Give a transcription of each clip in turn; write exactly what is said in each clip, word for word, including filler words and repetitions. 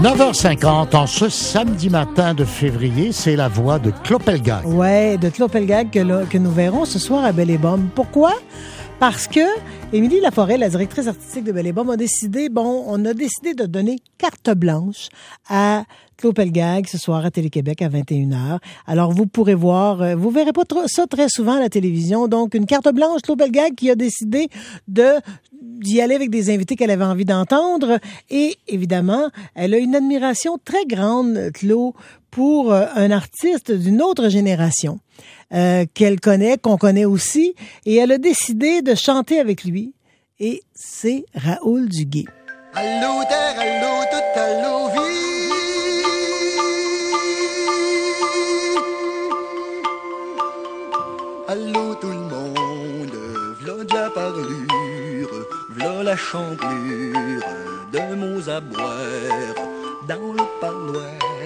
neuf heures cinquante, en ce samedi matin de février, c'est la voix de Clopelgag. Oui, de Clopelgag que, là, que nous verrons ce soir à Belle et Bomme. Pourquoi? Parce que Émilie Laforêt, la directrice artistique de Belle et Bomme, a décidé, bon, on a décidé de donner carte blanche à Clopelgag ce soir à Télé-Québec à vingt et une heures. Alors, vous pourrez voir, vous verrez pas trop, ça très souvent à la télévision. Donc, une carte blanche, Clopelgag qui a décidé de d'y aller avec des invités qu'elle avait envie d'entendre. Et évidemment, elle a une admiration très grande, Clo, pour euh, un artiste d'une autre génération euh, qu'elle connaît, qu'on connaît aussi. Et elle a décidé de chanter avec lui. Et c'est Raoul Duguay. Allô terre, allô toute, allô vie. Allô tout le monde, v'là de la parlure, v'là la chantelure de mots à boire dans le parloir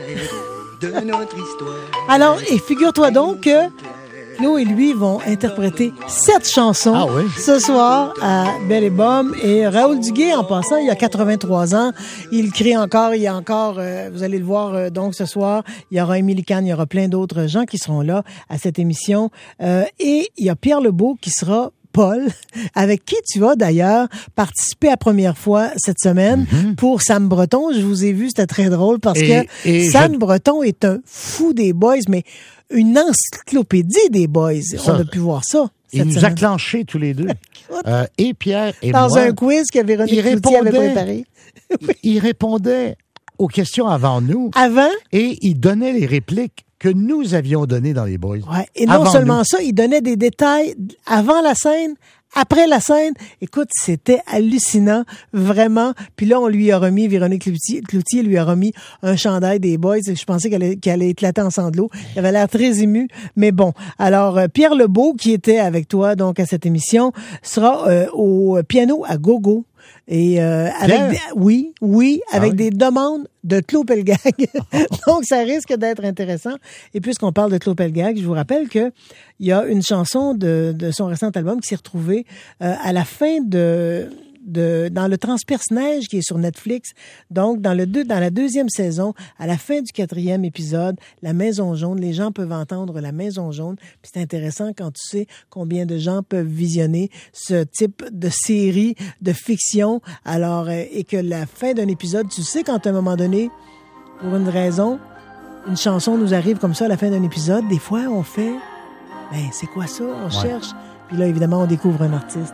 de notre histoire. Alors, et figure-toi donc que Clo et lui vont interpréter sept chansons ah oui. ce soir à Belle et Bomme. Et Raoul Duguay, en passant, il a quatre-vingt-trois ans. Il crie encore, il y a encore, euh, vous allez le voir euh, donc ce soir, il y aura Émilie Kahn, il y aura plein d'autres gens qui seront là à cette émission. Euh, et il y a Pierre Lebeau qui sera Paul, avec qui tu vas d'ailleurs participer à la première fois cette semaine mm-hmm. pour Sam Breton. Je vous ai vu, c'était très drôle parce et, que et Sam je... Breton est un fou des boys, mais une encyclopédie des boys. Ça, on a pu voir ça. Il nous semaine. a clenchés tous les deux. euh, et Pierre et Dans moi. Dans un quiz que Véronique Cloutier avait préparé. il, il répondait aux questions avant nous. Avant? Et il donnait les répliques que nous avions données dans les boys. Ouais. Et non seulement nous. ça, il donnait des détails avant la scène, après la scène. Écoute, c'était hallucinant, vraiment. Puis là, on lui a remis, Véronique Cloutier, Cloutier lui a remis un chandail des boys. Je pensais qu'elle allait, qu'elle allait éclater en sanglots. Il avait l'air très ému. Mais bon, alors Pierre Lebeau, qui était avec toi donc à cette émission, sera euh, au piano à gogo. Et euh, avec des, oui, oui, avec ah oui. des demandes de Clopelgag. Donc, ça risque d'être intéressant. Et puisqu'on parle de Clopelgag, je vous rappelle que il y a une chanson de, de son récent album qui s'est retrouvée euh, à la fin de... De, dans le Transperce-Neige qui est sur Netflix. Donc, dans, le deux, dans la deuxième saison, à la fin du quatrième épisode, La Maison Jaune, les gens peuvent entendre La Maison Jaune. Puis c'est intéressant quand tu sais combien de gens peuvent visionner ce type de série de fiction. Alors, euh, et que la fin d'un épisode, tu sais quand à un moment donné, pour une raison, une chanson nous arrive comme ça à la fin d'un épisode, des fois on fait, ben c'est quoi ça? On ouais. cherche. Puis là, évidemment, on découvre un artiste.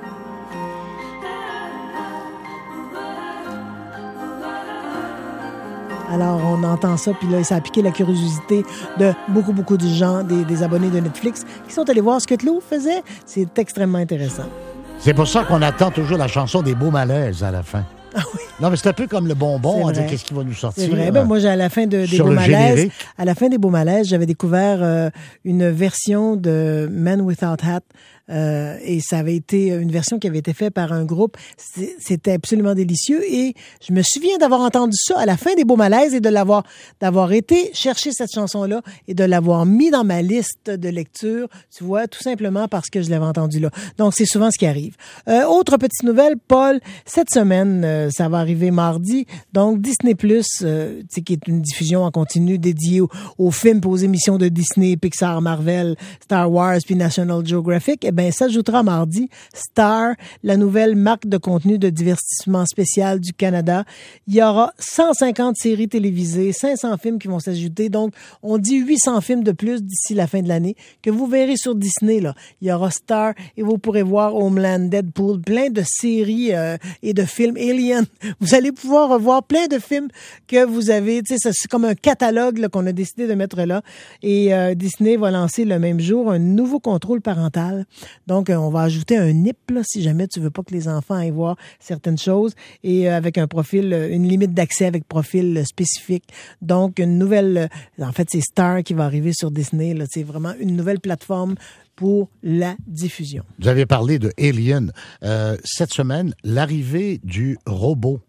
Alors, on entend ça, puis là, ça a piqué la curiosité de beaucoup, beaucoup de gens, des, des abonnés de Netflix, qui sont allés voir ce que Clo faisait. C'est extrêmement intéressant. C'est pour ça qu'on attend toujours la chanson des beaux malaises à la fin. Ah oui. Non, mais c'est un peu comme le bonbon, on dit qu'est-ce qui va nous sortir. C'est vrai. Ben, moi, j'ai à la fin de, des beaux malaises, à la fin des beaux malaises, j'avais découvert euh, une version de Men Without Hat. Euh, et ça avait été une version qui avait été faite par un groupe. C'était absolument délicieux. Et je me souviens d'avoir entendu ça à la fin des Beaux Malaises et de l'avoir, d'avoir été chercher cette chanson-là et de l'avoir mis dans ma liste de lecture, tu vois, tout simplement parce que je l'avais entendu là. Donc, c'est souvent ce qui arrive. Euh, autre petite nouvelle, Paul, cette semaine, euh, ça va arriver mardi. Donc, Disney Plus, euh, qui est une diffusion en continu dédiée aux, aux films et aux émissions de Disney, Pixar, Marvel, Star Wars puis National Geographic, eh ben, s'ajoutera mardi Star, la nouvelle marque de contenu de divertissement spécial du Canada. Il y aura cent cinquante séries télévisées, cinq cents films qui vont s'ajouter. Donc, on dit huit cents films de plus d'ici la fin de l'année que vous verrez sur Disney. Là. Il y aura Star et vous pourrez voir Homeland, Deadpool, plein de séries euh, et de films. Alien. Vous allez pouvoir revoir plein de films que vous avez. Tu sais, c'est comme un catalogue là, qu'on a décidé de mettre là. Et euh, Disney va lancer le même jour un nouveau contrôle parental. Donc, on va ajouter un N I P là, si jamais tu veux pas que les enfants aillent voir certaines choses et euh, avec un profil, une limite d'accès avec profil spécifique. Donc, une nouvelle, en fait, c'est Star qui va arriver sur Disney. Là, c'est vraiment une nouvelle plateforme pour la diffusion. Vous avez parlé de Alien. Euh, cette semaine, l'arrivée du robot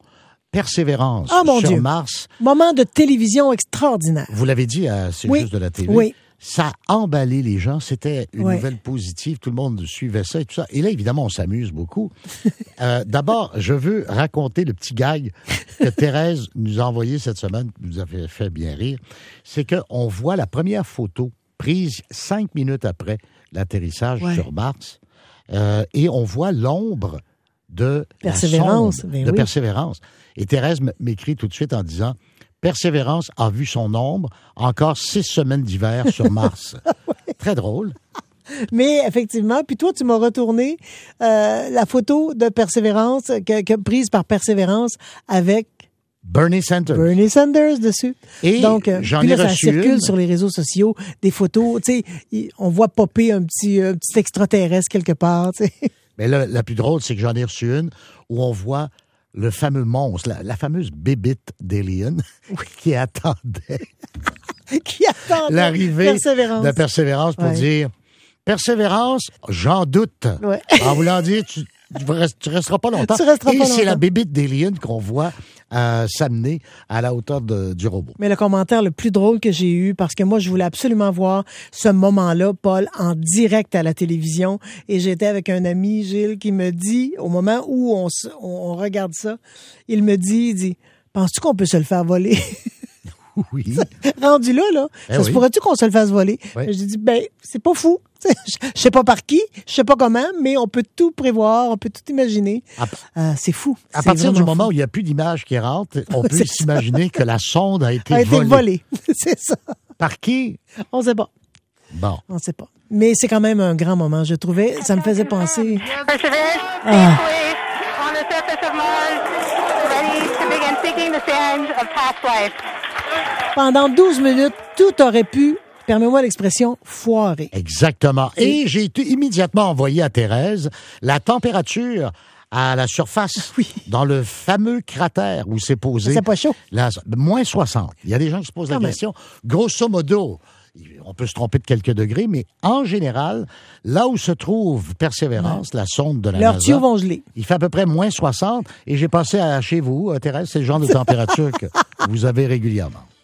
Persévérance oh, mon sur Dieu. Mars. Moment de télévision extraordinaire. Vous l'avez dit, euh, c'est oui. juste de la T V. Oui. Ça a emballé les gens. C'était une ouais. nouvelle positive. Tout le monde suivait ça et tout ça. Et là, évidemment, on s'amuse beaucoup. euh, d'abord, je veux raconter le petit gag que Thérèse nous a envoyé cette semaine, nous a fait, fait bien rire. C'est qu'on voit la première photo prise cinq minutes après l'atterrissage ouais. sur Mars. Euh, et on voit l'ombre de Persévérance. La sonde ben de oui. Persévérance. Et Thérèse m'écrit tout de suite en disant... Persévérance a vu son ombre, encore six semaines d'hiver sur Mars. ouais. Très drôle. Mais effectivement, puis toi, tu m'as retourné euh, la photo de Persévérance, que, que, prise par Persévérance avec... Bernie Sanders. Bernie Sanders dessus. Et donc, euh, j'en puis là, ai ça reçu circule une. sur les réseaux sociaux, des photos, tu sais, on voit popper un petit, un petit extraterrestre quelque part, tu sais. Mais là, la plus drôle, c'est que j'en ai reçu une où on voit le fameux monstre, la, la fameuse bébite d'Alien oui. qui attendait, qui attendait l'arrivée Persévérance. de Persévérance pour ouais. dire « Persévérance, j'en doute ouais. ». En voulant dire « tu tu resteras pas longtemps ». Tu resteras Et pas c'est longtemps. la bébite d'Alien qu'on voit euh, s'amener à la hauteur de, du robot. Mais le commentaire le plus drôle que j'ai eu, parce que moi, je voulais absolument voir ce moment-là, Paul, en direct à la télévision. Et j'étais avec un ami, Gilles, qui me dit, au moment où on, on regarde ça, il me dit, il dit, penses-tu qu'on peut se le faire voler? Oui. Rendu là, là, eh ça oui. se pourrait-tu qu'on se le fasse voler? Oui. J'ai dit, ben, c'est pas fou. Je sais pas par qui, je sais pas comment, mais on peut tout prévoir, on peut tout imaginer. À, euh, c'est fou. À partir du moment fou. où il n'y a plus d'image qui rentre, on peut s'imaginer que la sonde a été a volée. A été volée, c'est ça. Par qui? On sait pas. Bon. On sait pas. Mais c'est quand même un grand moment, je trouvais. Ça me faisait penser... Ah. Pendant douze minutes, tout aurait pu, permets-moi l'expression, foirer. Exactement. Et, Et j'ai été immédiatement envoyé à Thérèse la température à la surface, oui. dans le fameux cratère où s'est posé... C'est pas chaud. La, moins soixante. Il y a des gens qui se posent Quand la même. question. Grosso modo, on peut se tromper de quelques degrés, mais en général, là où se trouve Persévérance, ouais. la sonde de la Leurs NASA... tuyaux vont geler. Il fait à peu près moins soixante. Et j'ai pensé à chez vous, Thérèse, c'est le genre de température que vous avez régulièrement.